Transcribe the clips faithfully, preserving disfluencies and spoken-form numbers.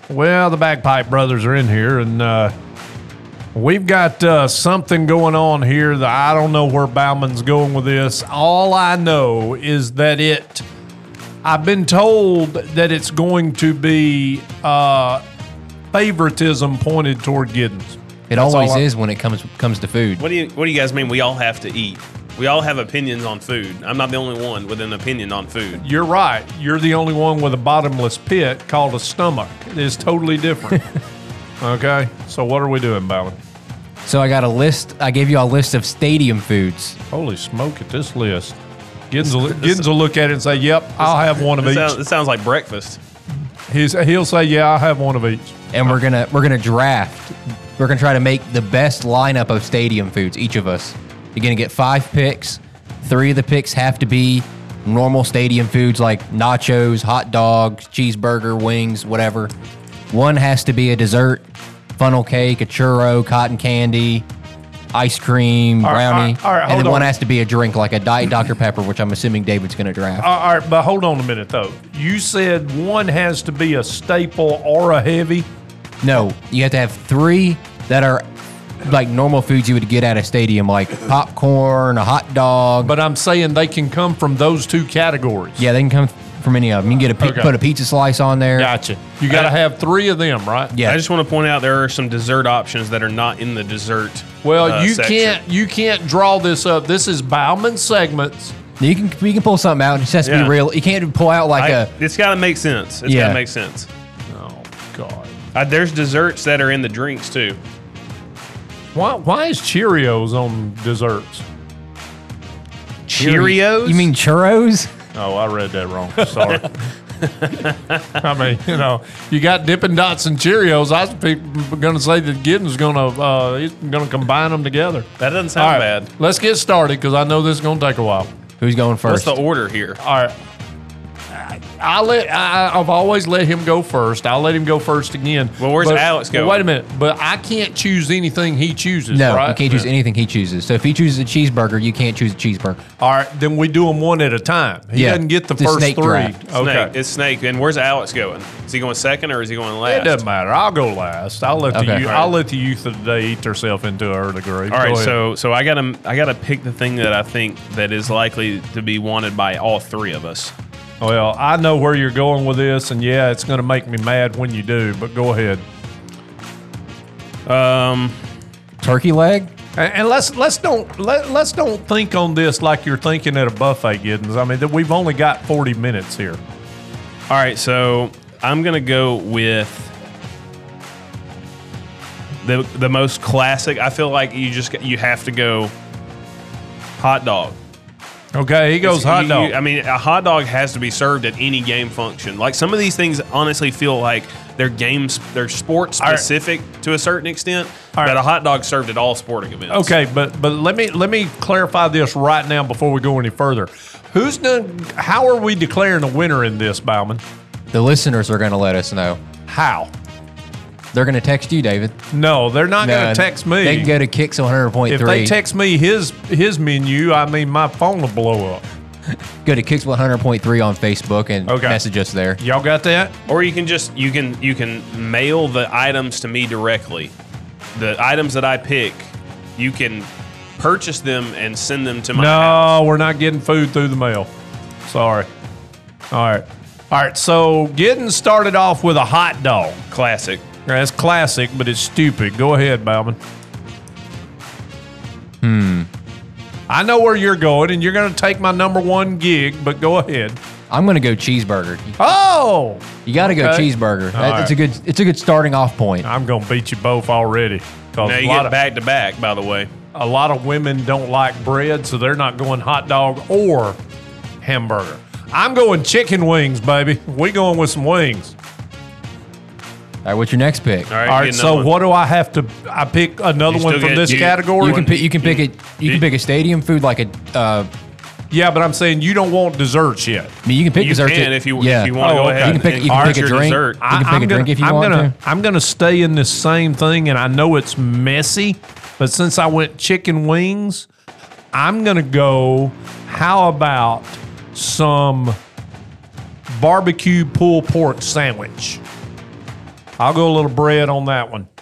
Well, the Bagpipe Brothers are in here, and uh, we've got uh, something going on here that I don't know where Bauman's going with this. All I know is that it, I've been told that it's going to be uh, favoritism pointed toward Giddens. It That's always all I- is when it comes comes to food. What do you What do you guys mean? We all have to eat. We all have opinions on food. I'm not the only one with an opinion on food. You're right. You're the only one with a bottomless pit called a stomach. It is totally different. Okay? So what are we doing, Bauman? So I got a list. I gave you a list of stadium foods. Holy smoke at this list. Giddens will, Giddens will look at it and say, yep, I'll have one of This each. sounds, this sounds like breakfast. He's, he'll say, yeah, I'll have one of each. And we're gonna we're gonna draft. We're gonna try to make the best lineup of stadium foods, each of us. You're gonna get five picks. Three of the picks have to be normal stadium foods like nachos, hot dogs, cheeseburger, wings, whatever. One has to be a dessert, funnel cake, a churro, cotton candy, ice cream, All right, brownie. all right, all right, and hold then one on. has to be a drink like a Diet Doctor Pepper, which I'm assuming David's gonna draft. All right, but hold on a minute, though. You said one has to be a staple or a heavy. No, you have to have three that are like normal foods you would get at a stadium, like popcorn, a hot dog. But I'm saying they can come from those two categories. Yeah, they can come from any of them. You can get a pi- Okay. put a pizza slice on there. Gotcha. You got to have three of them, right? Yeah. I just want to point out there are some dessert options that are not in the dessert. Well, uh, you section. can't you can't draw this up. This is Bauman segments. You can you can pull something out. It just has to Yeah. be real. You can't pull out like I, a it's got to make sense. It's got Yeah. to make sense. Oh God. Uh, there's desserts that are in the drinks too. Why why is Cheerios on desserts? Cheerios? You mean churros? Oh, I read that wrong. Sorry. I mean, you know, you got Dippin' Dots and Cheerios. I was going to say that Giddens going to uh, he's going to combine them together. That doesn't All sound right, bad. let's get started because I know this is going to take a while. Who's going What's first? the order here? All right. I let I, I've always let him go first. I'll let him go first again. Well, where's But- Alex but going? Wait a minute, but I can't choose anything he chooses. no, right? you can't choose anything he chooses. So if he chooses a cheeseburger, you can't choose a cheeseburger. All right, then we do them one at a time. He Yeah, doesn't get the the first snake three. draft. Okay, Snake. It's Snake. And where's Alex going? Is he going second or is he going last? it doesn't matter. I'll go last. I'll let the Okay. youth, All right. I'll let the youth of the day eat themselves into a early grave. All right, Go ahead. so so I gotta I gotta pick the thing that I think that is likely to be wanted by all three of us. Well, I know where you're going with this, and yeah, it's going to make me mad when you do. But go ahead. Um, Turkey leg? And, and let's let's don't let, let's don't think on this like you're thinking at a buffet, Giddens. I mean, that we've only got forty minutes here. all right, so I'm gonna go with the the most classic. I feel like you just you have to go hot dog. Okay, he goes It's- hot you- dog. you- I mean, a hot dog has to be served at any game function. Like some of these things, honestly, feel like they're games, they're sports right. specific to a certain extent. All right. But a hot dog served at all sporting events. Okay, but but let me let me clarify this right now before we go any further. Who's done? How are we declaring a winner in this, Bauman? The listeners are going to let us know. How? They're going to text you, David. No, they're not going No, to text me. They can go to Kicks one hundred point if three. they text me his his menu, I mean my phone will blow up. Go to Kicks one hundred point three on Facebook and Okay. message us there. Y'all got that? Or you can just you can you can mail the items to me directly. The items that I pick, you can purchase them and send them to my house. No, we're not getting food through the mail. Sorry. All right. All right. So getting started off with a hot dog. Classic. That's classic, but it's stupid. Go ahead, Bauman. Hmm. I know where you're going, and you're going to take my number one gig, but go ahead. I'm going to go cheeseburger. Oh, You got to go Okay. cheeseburger. All That, it's a right. good. It's a good starting off point. I'm going to beat you both already. 'Cause Now a you lot get of, back to back, by the way. a lot of women don't like bread, so they're not going hot dog or hamburger. I'm going chicken wings, baby. We going with some wings. All right, what's your next pick? All right. All right, get so another one. what do I have to? I pick another You one still from get- this you- category. You can pick. You can pick it. You you- can pick a stadium food like a. Uh, Yeah, but I'm saying you don't want desserts yet. I mean, you can pick You desserts. can at- if you yeah. if you want to Oh, go okay. ahead. You can pick- and you can order pick a your drink. dessert. I- can pick I'm a gonna, drink if you I'm want gonna, to. I'm gonna stay in this same thing, and I know it's messy, but since I went chicken wings, I'm gonna go. How about some barbecue pulled pork sandwich? I'll go a little bread on that one.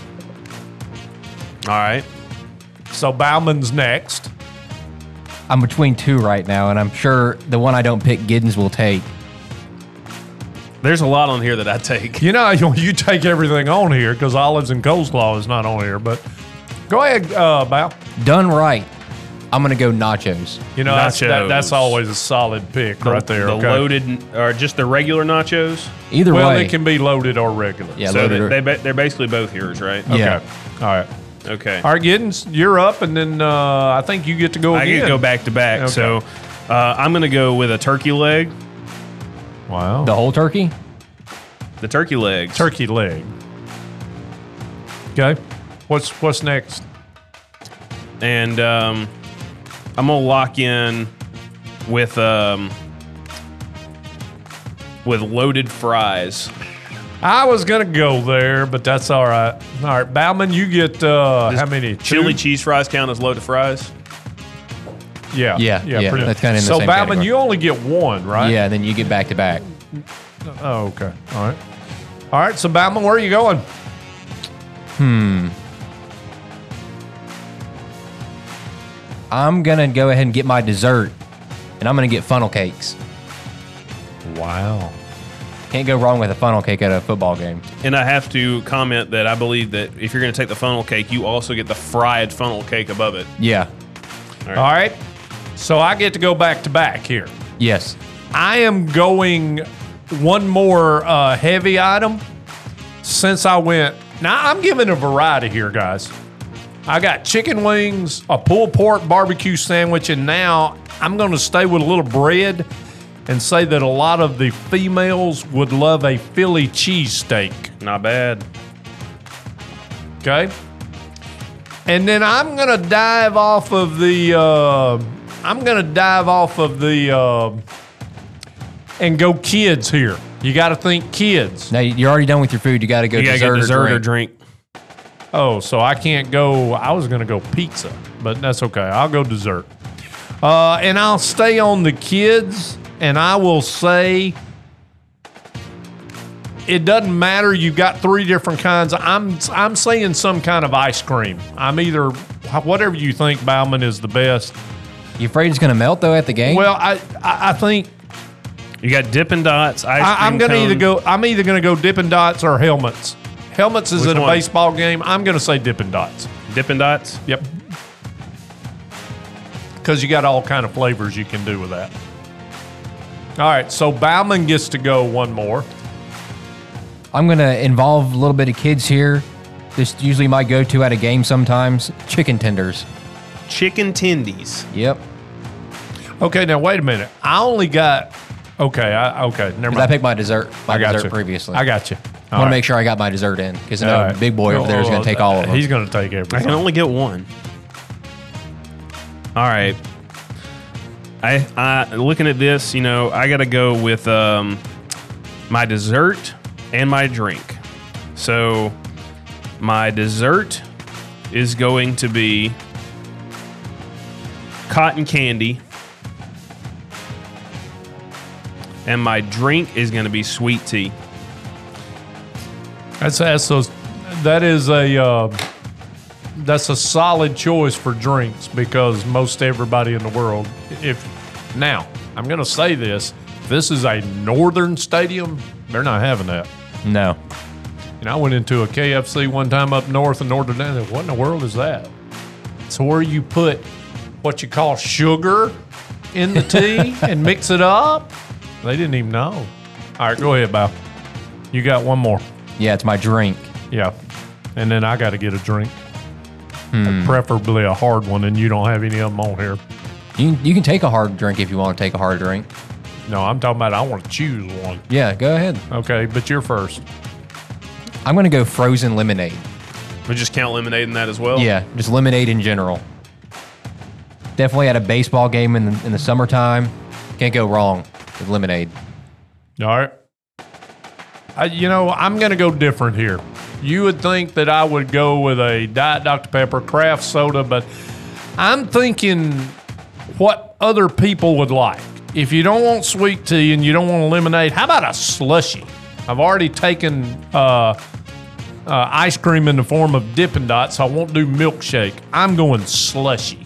All right. So Bauman's next. I'm between two right now, and I'm sure the one I don't pick, Giddens will take. There's a lot on here that I take. You know, you, you take everything on here because olives and coleslaw is not on here. But go ahead, uh, Bao. Done right. I'm going to go nachos. You know, that's, that, Nachos. that's always a solid pick The- right there. The okay? loaded, or just the regular nachos. Either Well, way. it can be loaded or regular. Yeah, So loaded they, or- they, ba- they're basically both yours, right? Okay. Yeah. All right. Okay. All right, Giddens, you're up, and then uh, I think you get to go I again. get to go back to back. Okay. So uh, I'm going to go with a turkey leg. Wow. the whole turkey? The turkey legs. Turkey leg. Okay. What's what's next? And um, I'm going to lock in with um, with loaded fries. I was gonna go there, but that's all right. All right, Bauman, you get uh, Does how many? Chili Two? cheese fries count as loaded fries? Yeah. Yeah, yeah, pretty- that's kinda in the so same Bauman, category. you only get one, right? Yeah, and then you get back to back. Oh, okay. All right. All right. So Bauman, where are you going? I'm going to go ahead and get my dessert, and I'm going to get funnel cakes. Wow. Can't go wrong with a funnel cake at a football game. And I have to comment that I believe that if you're going to take the funnel cake, you also get the fried funnel cake above it. Yeah. All right. So I get to go back to back here. Yes. I am going one more uh, heavy item since I went. Now I'm giving a variety here, guys. I got chicken wings, a pulled pork barbecue sandwich, and now I'm going to stay with a little bread and say that a lot of the females would love a Philly cheesesteak. Not bad. Okay. And then I'm going to dive off of the, uh, I'm going to dive off of the, uh, and go kids here. You got to think kids. Now, you're already done with your food. You got to go You got to dessert, get dessert or or drink. drink. Oh, so I can't go. I was going to go pizza, but that's okay. I'll go dessert. Uh, and I'll stay on the kids, and I will say it doesn't matter. You've got three different kinds. I'm I'm saying some kind of ice cream. I'm either whatever you think, Bauman, is the best. You afraid it's going to melt, though, at the game? Well, I I, I think You got Dippin' Dots, ice I, cream I'm going to cone. either go. I'm either going to go Dippin' Dots or helmets. Helmets is Which at a one? baseball game. I'm going to say Dippin' Dots. Dippin' Dots. Yep. Because you got all kind of flavors you can do with that. All right, so Bauman gets to go one more. I'm going to involve a little bit of kids here. This usually my go-to at a game sometimes. Chicken tenders. Chicken tendies. Yep. Okay, now wait a minute. I only got. Okay, I, okay, never 'Cause I mind. picked my dessert, my I got dessert you previously. I got you. I want to make sure I got my dessure in because I know All right. big boy over there is going to take all of them. He's going to take I everything. can only get one. All right. I, I looking at this, you know, I got to go with um, my dessert and my drink. So my dessert is going to be cotton candy, and my drink is going to be sweet tea. That's, that's those, that is a uh, that's a solid choice for drinks because most everybody in the world, if now I'm going to say this, if this is a northern stadium, they're not having that. No. You know, I went into a K F C one time up north in Northern Ireland. What in the world is that? It's where you put what you call sugar in the tea and mix it up. They didn't even know. All right, go ahead, Bow. You got one more. Yeah, it's my drink. Yeah. And then I got to get a drink. Hmm. Preferably a hard one, and you don't have any of them on here. You, you can take a hard drink if you want to take a hard drink. No, I'm talking about I want to choose one. Yeah, go ahead. Okay, but you're first. I'm going to go frozen lemonade. We just count lemonade in that as well. Yeah, just lemonade in general. Definitely at a baseball game in the, in the summertime. Can't go wrong with lemonade. All right. I, you know, I'm going to go different here. You would think that I would go with a Diet Doctor Pepper craft soda, but I'm thinking what other people would like. If you don't want sweet tea and you don't want lemonade, how about a slushie? I've already taken uh, uh, ice cream in the form of Dippin' Dots. So I won't do milkshake. I'm going slushy.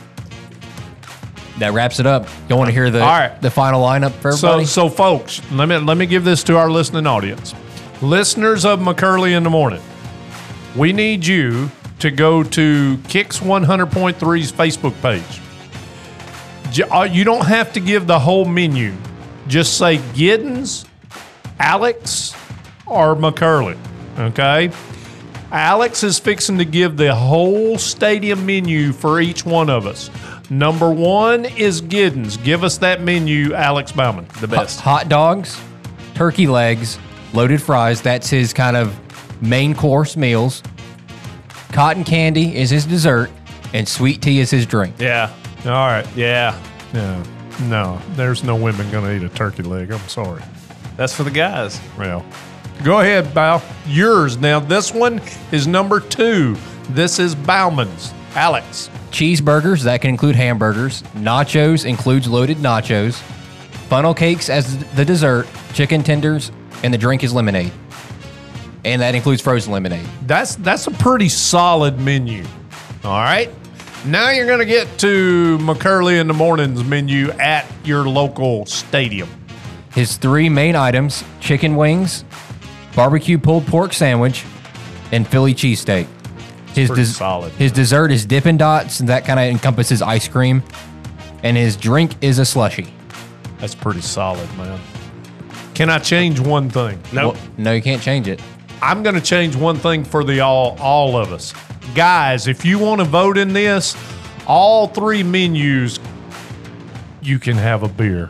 That wraps it up. You want to hear the All right. the final lineup for So, everybody? so folks, let me let me give this to our listening audience. Listeners of McCurley in the Morning, we need you to go to Kicks one hundred point three's Facebook page. J- uh, You don't have to give the whole menu. Just say Giddens, Alex, or McCurley. Okay? Alex is fixing to give the whole stadium menu for each one of us. Number one is Giddens. Give us that menu, Alex Bauman. The best. Hot dogs, turkey legs, loaded fries. That's his kind of main course meals. Cotton candy is his dessert, and sweet tea is his drink. Yeah. All right. Yeah. No, no, there's no women going to eat a turkey leg. I'm sorry. That's for the guys. Well, go ahead, Bow. Yours. Now, this one is number two. This is Bauman's. Alex. Cheeseburgers, that can include hamburgers. Nachos includes loaded nachos. Funnel cakes as the dessert. Chicken tenders, and the drink is lemonade. And that includes frozen lemonade. That's that's a pretty solid menu. All right. Now you're going to get to McCurley in the Morning's menu at your local stadium. His three main items, chicken wings, barbecue pulled pork sandwich, and Philly cheesesteak. His pretty des- solid. His dessert is Dippin' Dots, and that kind of encompasses ice cream. And his drink is a slushie. That's pretty solid, man. Can I change one thing? No. Well, no, you can't change it. I'm going to change one thing for the all all of us. Guys, if you want to vote in this, all three menus, you can have a beer.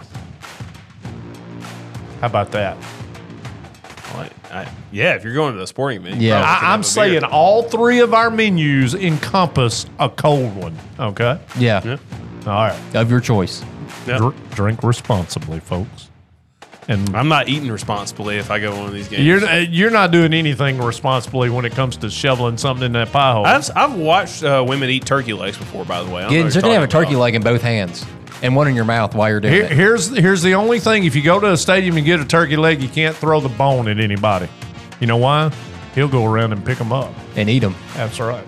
How about that? Well, I, I, yeah, if you're going to the sporting event, you Yeah. probably can I, have I'm a saying beer. all three of our menus encompass a cold one. Okay? Yeah, Yeah. All right. of your choice. Yeah. Dr- drink responsibly, folks. And I'm not eating responsibly if I go to one of these games. you're uh, you're not doing anything responsibly when it comes to shoveling something in that pie hole. I've, I've watched uh, women eat turkey legs before, by the way. I don't know Giddens, what you're going to have a talking turkey about. leg in both hands and one in your mouth while you're doing Here, it. here's here's the only thing. If you go to a stadium and get a turkey leg, you can't throw the bone at anybody. You know why? He'll go around and pick them up. And eat them. That's right.